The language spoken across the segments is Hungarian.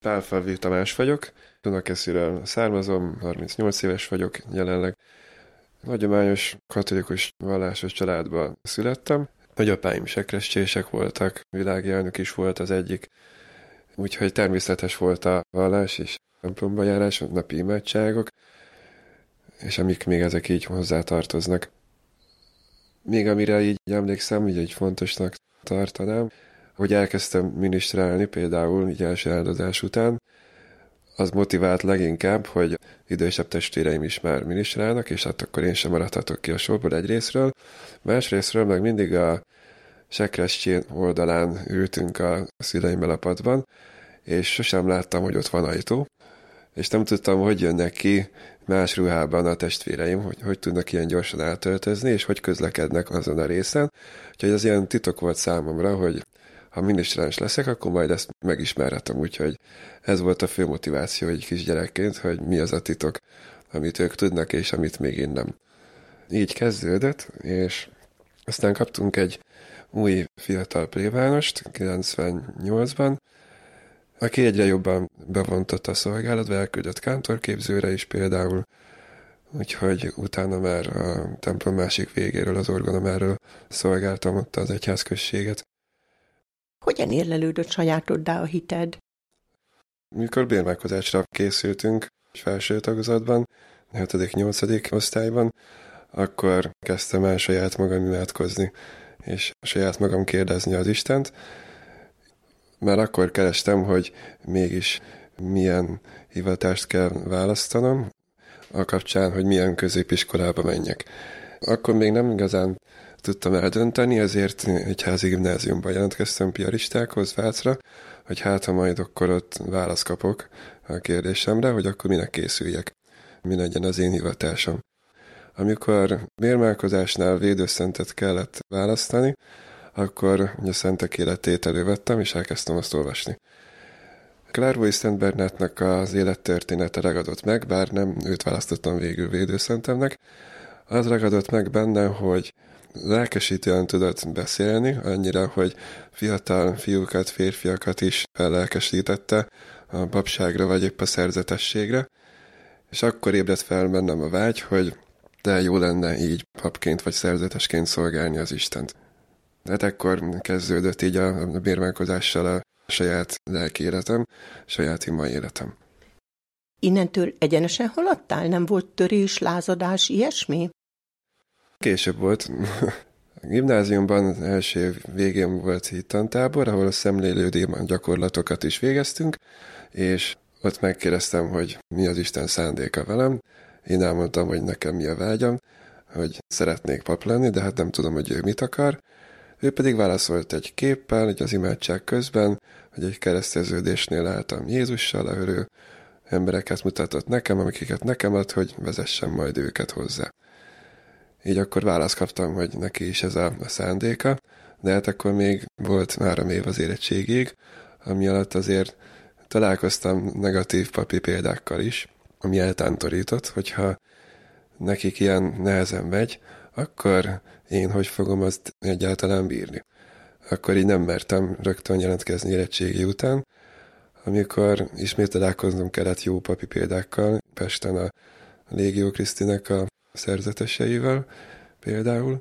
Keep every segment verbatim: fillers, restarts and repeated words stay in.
Pálfalvi Tamás vagyok, Dunakesziről származom, harmincnyolc éves vagyok jelenleg. Hagyományos katolikus vallásos családban születtem. Nagyapáim sekrescsések voltak, világi elnök is volt az egyik, úgyhogy természetes volt a vallás és templomba járás, napi imádságok, és amik még ezek így hozzátartoznak. Még amire így emlékszem, így egy fontosnak tartanám, hogy elkezdtem minisztrálni, például így első áldozás után, az motivált leginkább, hogy idősebb testvéreim is már minisztrálnak, és hát akkor én sem maradhatok ki a sorból egyrészről. Másrészről meg mindig a sekrescsén oldalán ültünk a szüleimmel a padban, és sosem láttam, hogy ott van ajtó, és nem tudtam, hogy jönnek ki más ruhában a testvéreim, hogy hogy tudnak ilyen gyorsan átöltözni, és hogy közlekednek azon a részen. Úgyhogy az ilyen titok volt számomra, hogy ha minisztráns leszek, akkor majd ezt megismerhetem, úgyhogy ez volt a fő motiváció egy kisgyerekként, hogy mi az a titok, amit ők tudnak, és amit még én nem. Így kezdődött, és aztán kaptunk egy új fiatal plébánost kilencvennyolcban, aki egyre jobban bevontott a szolgálatba, elküldött kántorképzőre is például, úgyhogy utána már a templom másik végéről, az orgonomáról szolgáltam ott az egyházközséget. Hogyan érlelődött sajátoddá a hited? Mikor bérmálkozásra készültünk felső tagozatban, hetedik-nyolcadik osztályban, akkor kezdtem el saját magam imádkozni, és saját magam kérdezni az Istent. Már akkor kerestem, hogy mégis milyen hivatást kell választanom, a kapcsán, hogy milyen középiskolába menjek. Akkor még nem igazán tudtam eldönteni, ezért egyházi gimnáziumban jelentkeztem piaristákhoz Vácra, hogy hát ha majd akkor ott választ kapok a kérdésemre, hogy akkor minek készüljek, mi legyen az én hivatásom. Amikor bérmálkozásnál védőszentet kellett választani, akkor a szentek életét elővettem, és elkezdtem azt olvasni. Clairvaux Szent Bernárdnak az élettörténete ragadott meg, bár nem őt választottam végül védőszentemnek, az ragadott meg benne, hogy lelkesítően tudott beszélni, annyira, hogy fiatal fiúkat, férfiakat is fellelkesítette a papságra vagy épp a szerzetességre, és akkor ébredt fel bennem a vágy, hogy de jó lenne így papként vagy szerzetesként szolgálni az Istent. Hát ekkor kezdődött így a bérmálkozással a saját lelki életem, saját ima életem. Innentől egyenesen haladtál? Nem volt törés, lázadás, ilyesmi? Később volt. A gimnáziumban az első év végén volt hittantábor, ahol a szemlélődő gyakorlatokat is végeztünk, és ott megkérdeztem, hogy mi az Isten szándéka velem. Én elmondtam, hogy nekem mi a vágyam, hogy szeretnék pap lenni, de hát nem tudom, hogy ő mit akar. Ő pedig válaszolt egy képpel, egy az imádság közben, hogy egy kereszteződésnél álltam Jézussal, ahol ő embereket mutatott nekem, amiket nekem ad, hogy vezessem majd őket hozzá. Így akkor választ kaptam, hogy neki is ez a, a szándéka, de hát akkor még volt három év az érettségig, ami alatt azért találkoztam negatív papi példákkal is, ami eltántorított, hogyha nekik ilyen nehezen megy, akkor én hogy fogom azt egyáltalán bírni. Akkor így nem mertem rögtön jelentkezni érettségi után, amikor ismét találkoznom kellett jó papi példákkal, Pesten a Légió Krisztinek a szerzeteseivel például,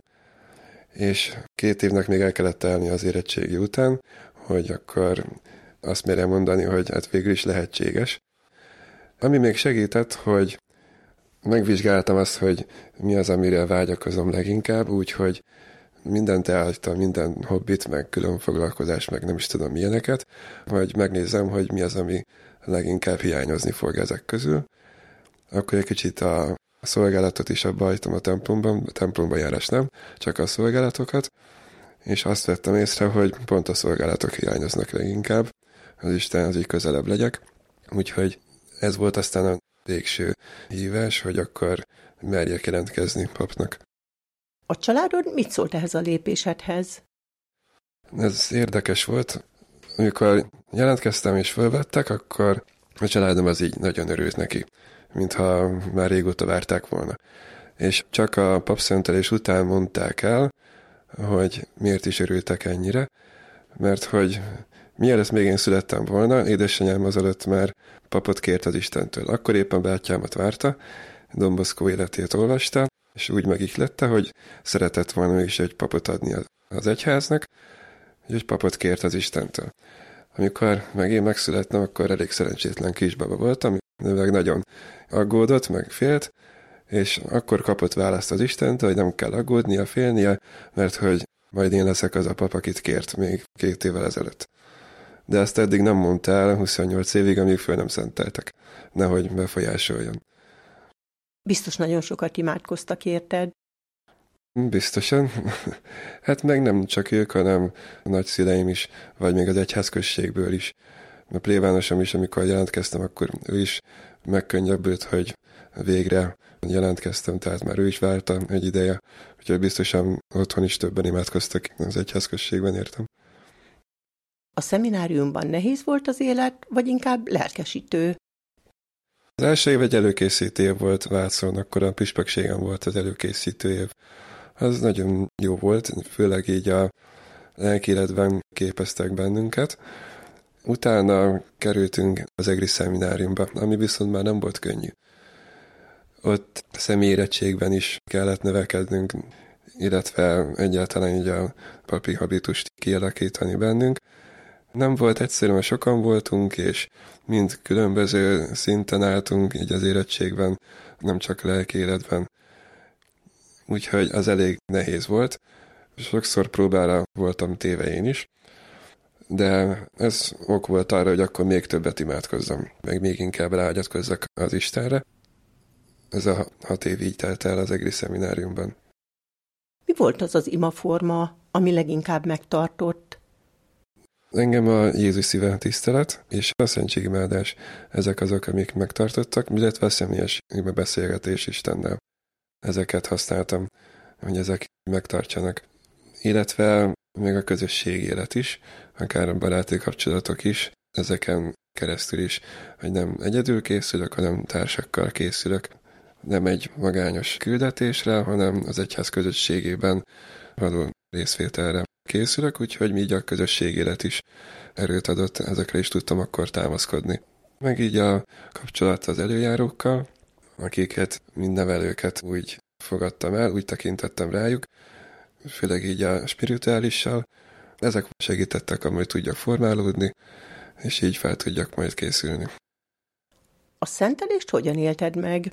és két évnek még el kellett telni az érettségi után, hogy akkor azt merjem mondani, hogy hát végül is lehetséges. Ami még segített, hogy megvizsgáltam azt, hogy mi az, amire vágyakozom leginkább, úgyhogy mindent elhagytam, minden hobbit, meg külön foglalkozást, meg nem is tudom milyeneket, hogy megnézem, hogy mi az, ami leginkább hiányozni fog ezek közül. Akkor egy kicsit a szolgálatot is abba hagytam a templomban, a templomba járás nem, csak a szolgálatokat, és azt vettem észre, hogy pont a szolgálatok hiányoznak leginkább, az Istenhez így közelebb legyek, úgyhogy ez volt aztán a végső hívás, hogy akkor merjek jelentkezni papnak. A családod mit szólt ehhez a lépésedhez? Ez érdekes volt. Amikor jelentkeztem és fölvettek, akkor a családom az így nagyon örült neki, mintha már régóta várták volna. És csak a papszentelés után mondták el, hogy miért is örültek ennyire, mert hogy Mielőtt még én születtem volna, édesanyám azelőtt már papot kért az Istentől. Akkor éppen bátyámat várta, Don Bosco életét olvasta, és úgy megihlette, hogy szeretett volna ő is egy papot adni az egyháznak, és papot kért az Istentől. Amikor meg én megszülettem, akkor elég szerencsétlen kisbaba voltam, meg nagyon aggódott, meg félt, és akkor kapott választ az Istentől, hogy nem kell aggódnia, félnie, mert hogy majd én leszek az a pap, akit kért még két évvel ezelőtt. De ezt eddig nem mondta el huszonnyolc évig, amíg föl nem szenteltek. Nehogy befolyásoljon. Biztos nagyon sokat imádkoztak érted. Biztosan. Hát meg nem csak ők, hanem a nagyszüleim is, vagy még az egyházközségből is. A plébánosom is, amikor jelentkeztem, akkor ő is megkönnyebbült, hogy végre jelentkeztem, tehát már ő is várta egy ideje. Úgyhogy biztosan otthon is többen imádkoztak az egyházközségben, értem. A szemináriumban nehéz volt az élet, vagy inkább lelkesítő? Az első év egy előkészítő év volt Vácon, akkor a püspökségem volt az előkészítő év. Az nagyon jó volt, főleg így a lelkiéletben képeztek bennünket. Utána kerültünk az egri szemináriumba, ami viszont már nem volt könnyű. Ott személyérettségben is kellett növekednünk, illetve egyáltalán így a papi habitust kialakítani bennünk. Nem volt egyszerű, mert sokan voltunk, és mind különböző szinten álltunk így az érettségben, nem csak lelki életben. Úgyhogy az elég nehéz volt. Sokszor próbára voltam téve én is, de ez ok volt arra, hogy akkor még többet imádkozzam, meg még inkább ráhagyatkozzak az Istenre. Ez a hat év így telt el az egri szemináriumban. Mi volt az az imaforma, ami leginkább megtartott? Engem a Jézus szíve tisztelet és a szentségimádás, ezek azok, amik megtartottak, illetve a személyes beszélgetés Istennel. Ezeket használtam, hogy ezek megtartsanak. Illetve még a közösség élet is, akár a baráti kapcsolatok is, ezeken keresztül is, hogy nem egyedül készülök, hanem társakkal készülök. Nem egy magányos küldetésre, hanem az egyház közösségében való részvételre készülök, úgyhogy így a közösség élet is erőt adott, ezekre is tudtam akkor támaszkodni. Meg így a kapcsolat az előjárókkal, akiket, mind nevelőket úgy fogadtam el, úgy tekintettem rájuk, főleg így a spirituálissal. Ezek segítettek, amúgy tudjak formálódni, és így fel tudjak majd készülni. A szentelést hogyan élted meg?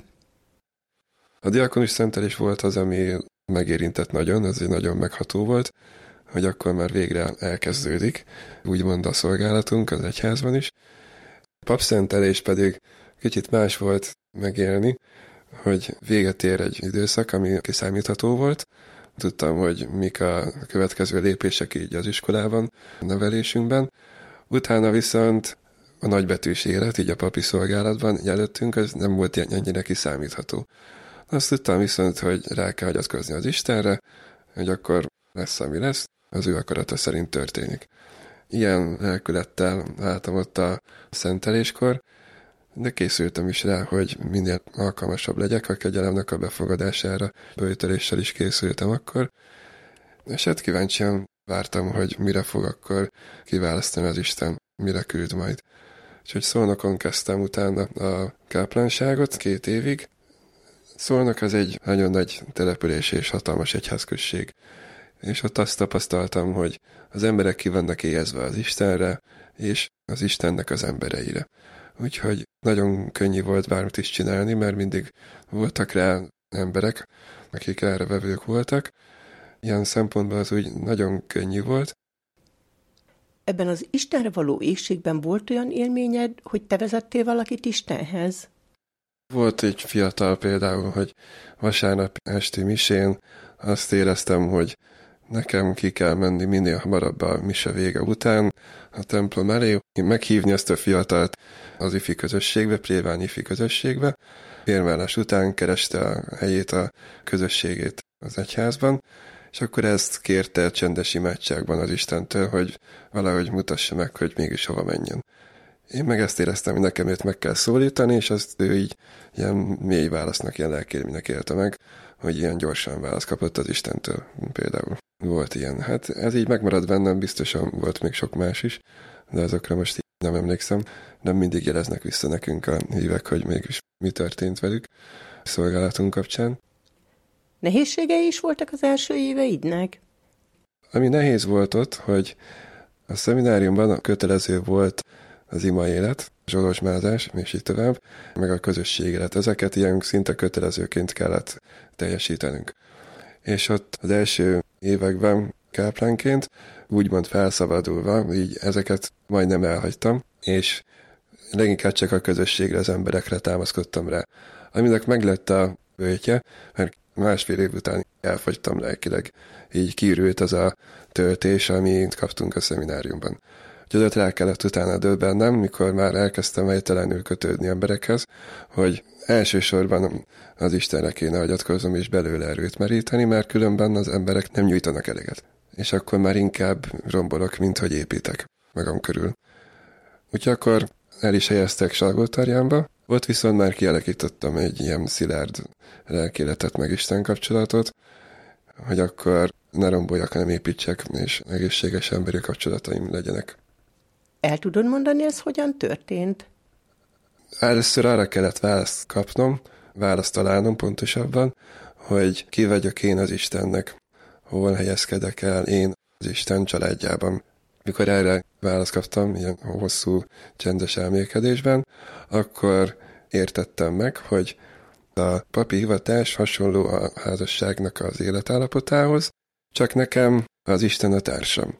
A diakonus szentelés volt az, ami megérintett nagyon, ez egy nagyon megható volt, hogy akkor már végre elkezdődik, úgymond a szolgálatunk az egyházban is. A papszentelés pedig kicsit más volt megélni, hogy véget ér egy időszak, ami kiszámítható volt. Tudtam, hogy mik a következő lépések így az iskolában, a nevelésünkben. Utána viszont a nagybetűs élet, így a papi szolgálatban előttünk, az nem volt ennyire kiszámítható. Azt tudtam viszont, hogy rá kell hagyatkozni az Istenre, hogy akkor lesz, ami lesz, az ő akarata szerint történik. Ilyen lelkülettel álltam ott a szenteléskor, de készültem is rá, hogy minél alkalmasabb legyek a kegyelemnek a befogadására. Böjtöléssel is készültem akkor, és hát kíváncsian vártam, hogy mire fog akkor kiválasztani az Isten, mire küld majd. Úgyhogy Szolnokon kezdtem utána a káplánságot két évig. Szolnok az egy nagyon nagy település és hatalmas egyházközség. És ott azt tapasztaltam, hogy az emberek ki vannak éhezve az Istenre, és az Istennek az embereire. Úgyhogy nagyon könnyű volt bármit is csinálni, mert mindig voltak rá emberek, akik erre vevők voltak. Ilyen szempontból az úgy nagyon könnyű volt. Ebben az Istenre való éhségben volt olyan élményed, hogy te vezettél valakit Istenhez? Volt egy fiatal például, hogy vasárnap esti misén azt éreztem, hogy nekem ki kell menni minél hamarabb a mise vége után a templom elé, meghívni ezt a fiatalt az ifi közösségbe, plébány ifi közösségbe. Vérvállás után kereste a helyét, a közösségét az egyházban, és akkor ezt kérte csendes imádságban az Istentől, hogy valahogy mutassa meg, hogy mégis hova menjen. Én meg ezt éreztem, hogy nekem őt meg kell szólítani, és azt ő így ilyen mély válasznak, ilyen lelkélménynek élte meg, hogy ilyen gyorsan választ kapott az Istentől például. Volt ilyen. Hát ez így megmaradt bennem, biztosan volt még sok más is, de azokra most így nem emlékszem. Nem mindig jeleznek vissza nekünk a hívek, hogy mégis mi történt velük szolgálatunk kapcsán. Nehézségei is voltak az első éveidnek? Ami nehéz volt ott, hogy a szemináriumban kötelező volt az ima élet, zsolozsmázás, és így tovább, meg a közösség élet. Ezeket ilyen szinte kötelezőként kellett teljesítenünk. És ott az első években káplánként, úgymond felszabadulva, így ezeket majdnem elhagytam, és leginkább csak a közösségre, az emberekre támaszkodtam rá. Aminek meglett a bőtje, mert másfél év után elfogytam lelkileg. Így kiürült az a töltés, amit kaptunk a szemináriumban. Úgyhogy ott rá kellett utána döbbennem, mikor már elkezdtem helytelenül kötődni emberekhez, hogy elsősorban az Istenre kéne hagyatkoznom és belőle erőt meríteni, mert különben az emberek nem nyújtanak eleget. És akkor már inkább rombolok, mint hogy építek magam körül. Úgyhogy akkor el is helyeztek Salgótarjánba, ott viszont már kialakítottam egy ilyen szilárd lelkéletet meg Isten kapcsolatot, hogy akkor ne romboljak, hanem építsek, és egészséges emberi kapcsolataim legyenek. El tudod mondani, ez hogyan történt? Először arra kellett választ kapnom, választ találnom pontosabban, hogy ki vagyok én az Istennek, hol helyezkedek el én az Isten családjában. Mikor erre választ kaptam, ilyen hosszú, csendes elmélkedésben, akkor értettem meg, hogy a papi hivatás hasonló a házasságnak az életállapotához, csak nekem az Isten a társam.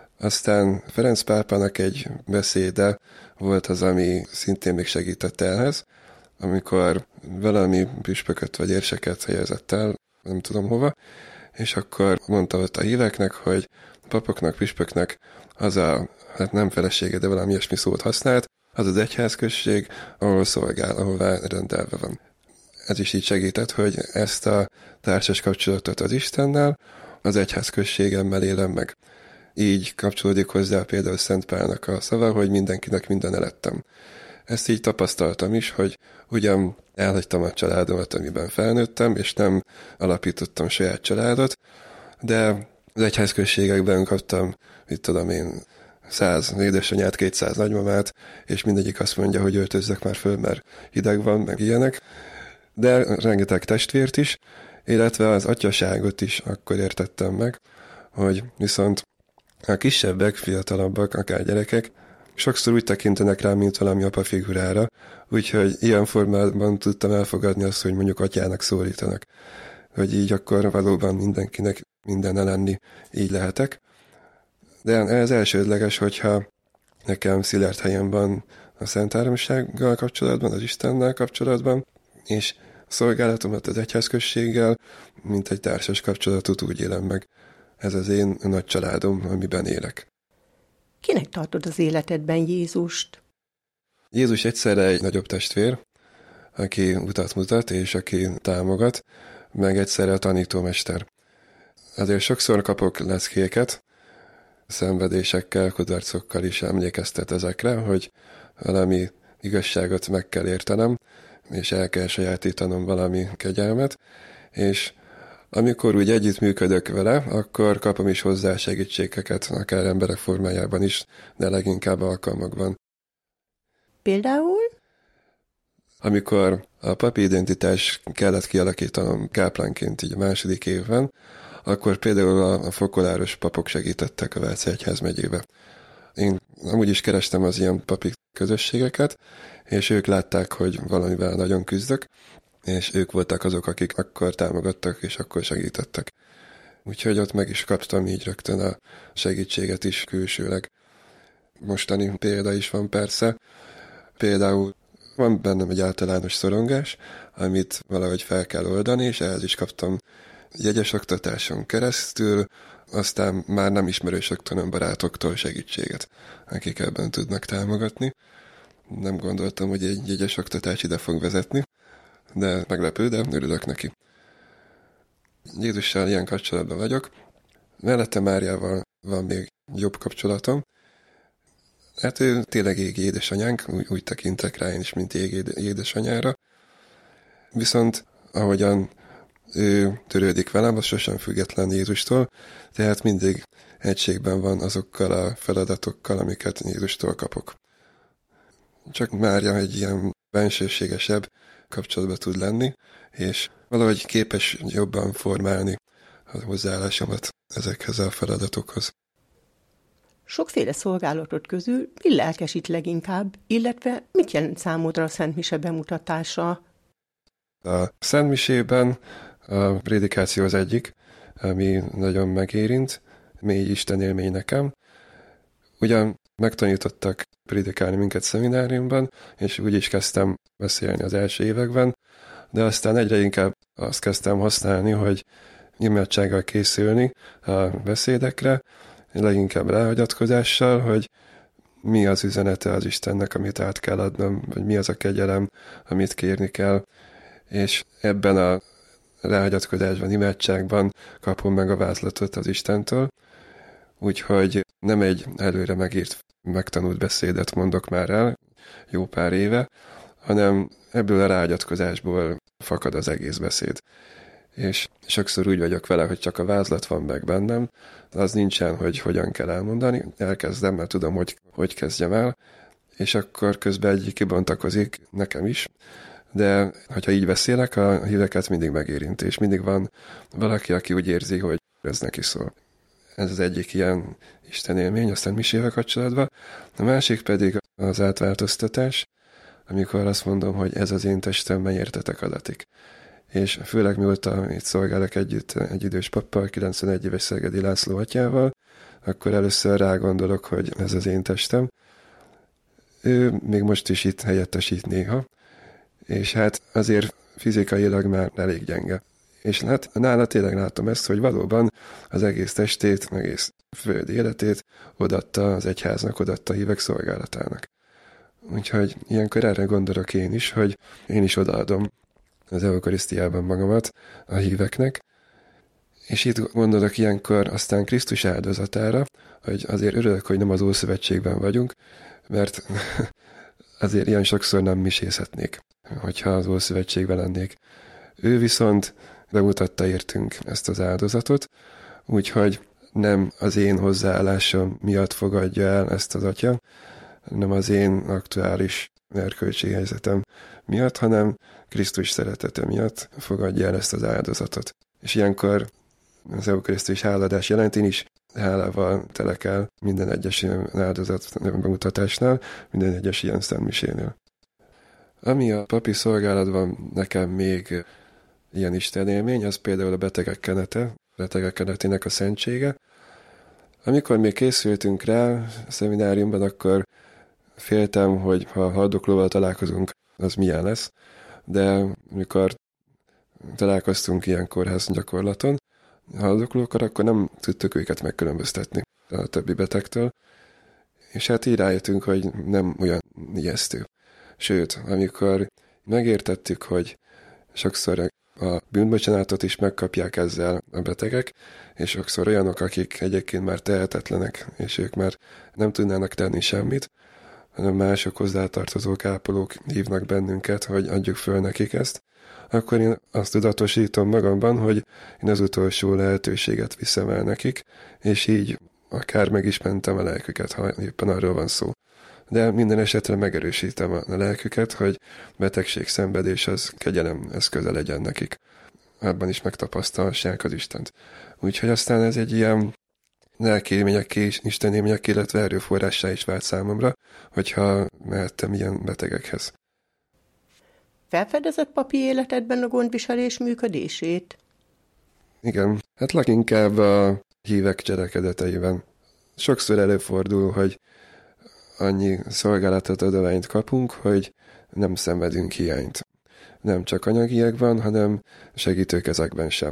Aztán Ferenc pápának egy beszéde volt az, ami szintén még segített ehhez, amikor valami püspököt vagy érseket helyezett el, nem tudom hova, és akkor mondta ott a híveknek, hogy a papoknak, püspöknek az a, hát nem felesége, de valami ilyesmi szót használt, az az egyházközség, ahol szolgál, ahová rendelve van. Ez is így segített, hogy ezt a társas kapcsolatot az Istennel, az egyházközségemmel élem meg. Így kapcsolódik hozzá például Szent Pálnak a szava, hogy mindenkinek minden elettem. Ezt így tapasztaltam is, hogy ugyan elhagytam a családomat, amiben felnőttem, és nem alapítottam saját családot, de az egyházközségekben kaptam, mit tudom én, száz édesanyát, kétszáz nagymamát, és mindegyik azt mondja, hogy öltözzek már föl, mert hideg van, meg ilyenek. De rengeteg testvért is, illetve az atyaságot is akkor értettem meg, hogy viszont a kisebbek, fiatalabbak, akár gyerekek, sokszor úgy tekintenek rám, mint valami apa figurára, úgyhogy ilyen formában tudtam elfogadni azt, hogy mondjuk atyának szólítanak. Hogy így akkor valóban mindenkinek mindenne lenni, így lehetek. De ez elsődleges, hogyha nekem szilárd helyem van a Szent Háromsággal kapcsolatban, az Istennel kapcsolatban, és a szolgálatomat az egyházközséggel, mint egy társas kapcsolatot úgy élem meg. Ez az én nagy családom, amiben élek. Kinek tartod az életedben Jézust? Jézus egyszerre egy nagyobb testvér, aki utat mutat, és aki támogat, meg egyszerre a tanítómester. Azért sokszor kapok leckéket, szenvedésekkel, kudarcokkal is emlékeztet ezekre, hogy valami igazságot meg kell értenem, és el kell sajátítanom valami kegyelmet, és amikor úgy együttműködök vele, akkor kapom is hozzá segítségeket, akár emberek formájában is, de leginkább alkalmakban. Például? Amikor a papi identitás kellett kialakítanom káplánként így a második évben, akkor például a fokoláros papok segítettek a Velencei Egyházmegyébe. Én amúgy is kerestem az ilyen papi közösségeket, és ők látták, hogy valamivel nagyon küzdök, és ők voltak azok, akik akkor támogattak, és akkor segítettek. Úgyhogy ott meg is kaptam így rögtön a segítséget is külsőleg. Mostani példa is van persze. Például van bennem egy általános szorongás, amit valahogy fel kell oldani, és ehhez is kaptam jegyes oktatáson keresztül, aztán már nem ismerősöktől, hanem barátoktól segítséget, akik ebben tudnak támogatni. Nem gondoltam, hogy egy jegyes oktatás ide fog vezetni, de meglepő, de örülök neki. Jézussal ilyen kapcsolatban vagyok. Mellette Máriával van még jobb kapcsolatom. Hát ő tényleg égi édesanyánk, úgy, úgy tekintek rá én is, mint égi édesanyára. Viszont ahogyan ő törődik velem, az sosem független Jézustól, tehát mindig egységben van azokkal a feladatokkal, amiket Jézustól kapok. Csak Mária egy ilyen bensőségesebb kapcsolatban tud lenni, és valahogy képes jobban formálni a hozzáállásomat ezekhez a feladatokhoz. Sokféle szolgálatot közül mi lelkesít leginkább, illetve mit jelent számodra a Szent Mise bemutatása? A Szent Misében a prédikáció az egyik, ami nagyon megérint, mély Isten élmény nekem. Ugyan megtanítottak prédikálni minket szemináriumban, és úgy is kezdtem beszélni az első években, de aztán egyre inkább azt kezdtem használni, hogy imádsággal készülni a beszédekre, leginkább ráhagyatkozással, hogy mi az üzenete az Istennek, amit át kell adnom, vagy mi az a kegyelem, amit kérni kell, és ebben a ráhagyatkozásban, imádságban kapom meg a vázlatot az Istentől, úgyhogy nem egy előre megírt, megtanult beszédet mondok már el, jó pár éve, hanem ebből a ráhagyatkozásból fakad az egész beszéd. És sokszor úgy vagyok vele, hogy csak a vázlat van meg bennem, az nincsen, hogy hogyan kell elmondani, elkezdem, mert tudom, hogy hogy kezdjem el, és akkor közben egy kibontakozik nekem is, de hogyha így beszélek, a híveket mindig megérint, és mindig van valaki, aki úgy érzi, hogy ez neki szól. Ez az egyik ilyen Isten élmény, a Szent Misével kapcsolatban. A másik pedig az átváltoztatás, amikor azt mondom, hogy ez az én testem, mely értetek adatik. És főleg mióta itt szolgálok együtt egy idős pappal, kilencvenegy éves Szegedi László atyával, akkor először rágondolok, hogy ez az én testem. Ő még most is itt helyettesít néha, és hát azért fizikailag már elég gyenge. És hát nála tényleg látom ezt, hogy valóban az egész testét, egész földi életét odatta az egyháznak, odatta a hívek szolgálatának. Úgyhogy ilyenkor erre gondolok én is, hogy én is odaadom az eukarisztiában magamat a híveknek, és itt gondolok ilyenkor aztán Krisztus áldozatára, hogy azért örülök, hogy nem az Ószövetségben vagyunk, mert azért ilyen sokszor nem misézhetnék, hogyha az Ószövetségben lennék. Ő viszont bemutatta értünk ezt az áldozatot, úgyhogy nem az én hozzáállásom miatt fogadja el ezt az atya, nem az én aktuális erkölcsi helyzetem miatt, hanem Krisztus szeretete miatt fogadja el ezt az áldozatot. És ilyenkor az eukarisztikus háladás jelent, én is hálával telek el minden egyes áldozat bemutatásnál, minden egyes ilyen szentmisénél. Ami a papi szolgálatban nekem még ilyen istenélmény, az például a betegek kenete, a betegek kenetének a szentsége. Amikor még készültünk rá a szemináriumban, akkor féltem, hogy ha a haldoklóval találkozunk, az milyen lesz, de amikor találkoztunk ilyen kórház gyakorlaton, haldoklókkal, akkor nem tudtuk őket megkülönböztetni a többi betegtől, és hát így rájöttünk, hogy nem olyan ijesztő. Sőt, amikor megértettük, hogy sokszor a bűnbocsánatot is megkapják ezzel a betegek, és sokszor olyanok, akik egyébként már tehetetlenek, és ők már nem tudnának tenni semmit, hanem mások hozzátartozók, ápolók hívnak bennünket, hogy adjuk föl nekik ezt, akkor én azt tudatosítom magamban, hogy én az utolsó lehetőséget viszem el nekik, és így akár meg is mentem a lelküket, ha éppen arról van szó. De minden esetre megerősítem a lelküket, hogy betegség, szenvedés az kegyelem eszköze legyen nekik. Abban is megtapasztalhassák az Istent. Úgyhogy aztán ez egy ilyen lelkiélményekké, istenélményekké, illetve erőforrássá is vált számomra, hogyha mehettem ilyen betegekhez. Felfedezett papi életedben a gondviselés működését? Igen, hát leginkább a hívek cselekedeteiben. Sokszor előfordul, hogy annyi szolgálatot, adományt kapunk, hogy nem szenvedünk hiányt. Nem csak anyagiakban, hanem segítőkezekben sem.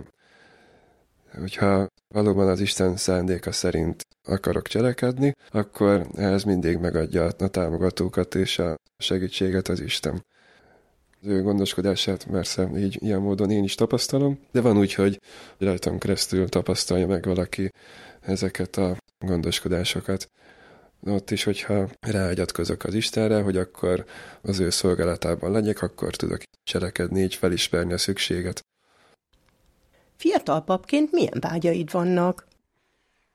Hogyha valóban az Isten szándéka szerint akarok cselekedni, akkor ehhez mindig megadja a támogatókat és a segítséget az Isten. Az ő gondoskodását persze így ilyen módon én is tapasztalom, de van úgy, hogy rajtam keresztül tapasztalja meg valaki ezeket a gondoskodásokat. Ott is, hogyha ráhagyatkozok az Istenre, hogy akkor az ő szolgálatában legyek, akkor tudok cselekedni, így felismerni a szükséget. Fiatal papként milyen vágyaid vannak?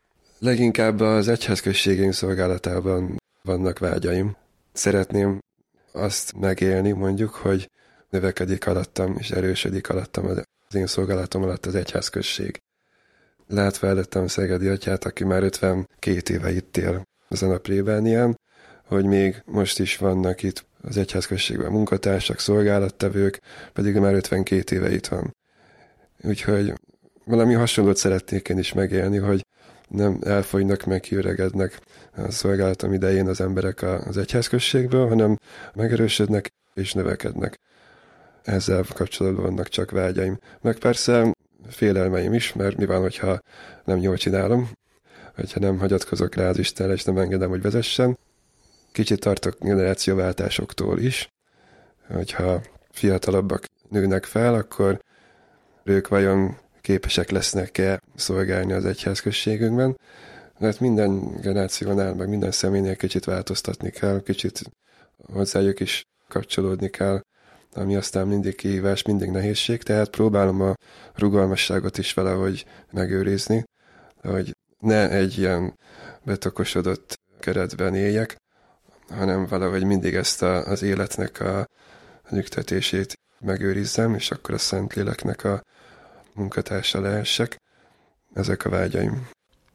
Leginkább az egyházközségeink szolgálatában vannak vágyaim. Szeretném azt megélni, mondjuk, hogy növekedik alattam és erősödik alattam az én szolgálatom alatt az egyházközség. Látva előttem Szegedi atyát, aki már ötvenkét éve itt él ezen a plébánián, hogy még most is vannak itt az egyházközségben munkatársak, szolgálattevők, pedig már ötvenkét éve itt van. Úgyhogy valami hasonlót szeretnék én is megélni, hogy nem elfogynak meg, kiöregednek a szolgálatom idején az emberek az egyházközségből, hanem megerősödnek és növekednek. Ezzel kapcsolatban vannak csak vágyaim. Meg persze félelmeim is, mert mi van, hogyha nem jól csinálom, hogyha nem hagyatkozok rá az Istenre, és nem engedem, hogy vezessen. Kicsit tartok generációváltásoktól is, hogyha fiatalabbak nőnek fel, akkor ők vajon képesek lesznek-e szolgálni az egyházközségünkben. Mert minden generációnál, meg minden személynél kicsit változtatni kell, kicsit hozzájuk is kapcsolódni kell, ami aztán mindig kihívás, mindig nehézség, tehát próbálom a rugalmasságot is valahogy megőrizni, hogy ne egy ilyen betokosodott keretben éljek, hanem valahogy mindig ezt a, az életnek a nyugtatését megőrizzem, és akkor a Szentléleknek a munkatársa lehessek. Ezek a vágyaim.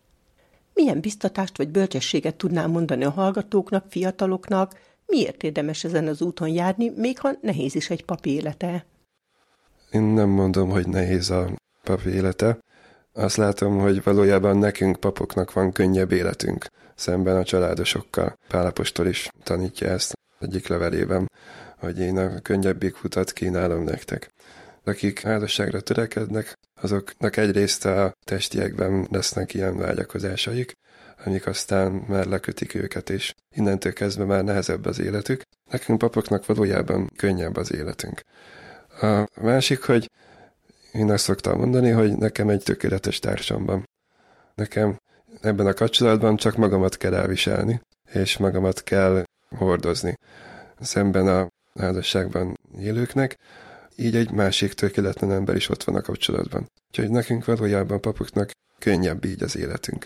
Milyen biztatást vagy bölcsességet tudnál mondani a hallgatóknak, fiataloknak, miért érdemes ezen az úton járni, még ha nehéz is egy pap élete? Én nem mondom, hogy nehéz a pap élete. Azt látom, hogy valójában nekünk, papoknak van könnyebb életünk szemben a családosokkal. Pál apostol is tanítja ezt egyik levelében, hogy én a könnyebbik utat kínálom nektek. Akik házasságra törekednek, azoknak egyrészt a testiekben lesznek ilyen vágyakozásaik, amik aztán már lekötik őket, és innentől kezdve már nehezebb az életük. Nekünk papoknak valójában könnyebb az életünk. A másik, hogy én azt szoktam mondani, hogy nekem egy tökéletes társam van. Nekem ebben a kapcsolatban csak magamat kell elviselni, és magamat kell hordozni. Szemben a házasságban élőknek, így egy másik tökéletlen ember is ott van a kapcsolatban. Úgyhogy nekünk valójában papoknak könnyebb így az életünk.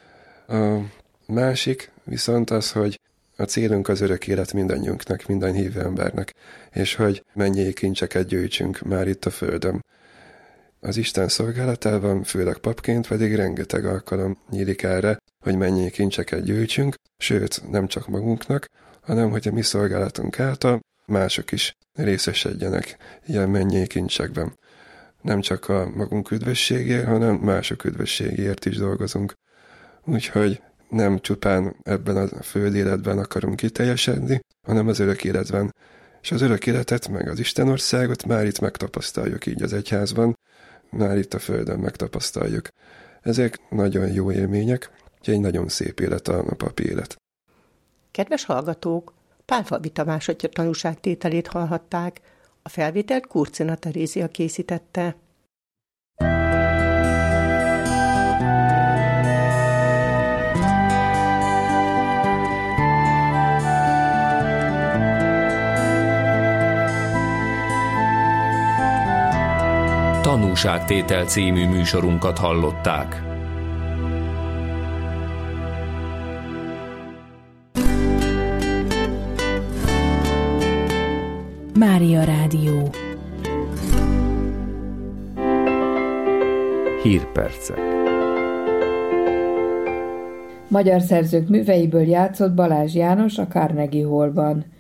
A másik viszont az, hogy a célunk az örök élet mindannyiunknak, minden hívő embernek, és hogy mennyi kincseket gyűjtsünk már itt a földön. Az Isten szolgálatában, főleg papként pedig rengeteg alkalom nyílik erre, hogy mennyi kincseket gyűjtsünk, sőt, nem csak magunknak, hanem hogy a mi szolgálatunk által mások is részesedjenek ilyen mennyi kincsekben. Nem csak a magunk üdvösségért, hanem mások üdvösségért is dolgozunk. Úgyhogy nem csupán ebben a föld életben akarunk kiteljesedni, hanem az örök életben. És az örök életet, meg az Istenországot már itt megtapasztaljuk így az egyházban, már itt a földön megtapasztaljuk. Ezek nagyon jó élmények, úgyhogy egy nagyon szép élet a papi élet. Kedves hallgatók, Pálfalvi Tamás atya tanúságtételét hallhatták. A felvételt Kurcina Terézia készítette. Tanúságtétel című műsorunkat hallották. Mária Rádió. Hírpercek. Magyar szerzők műveiből játszott Balázs János a Carnegie Hallban.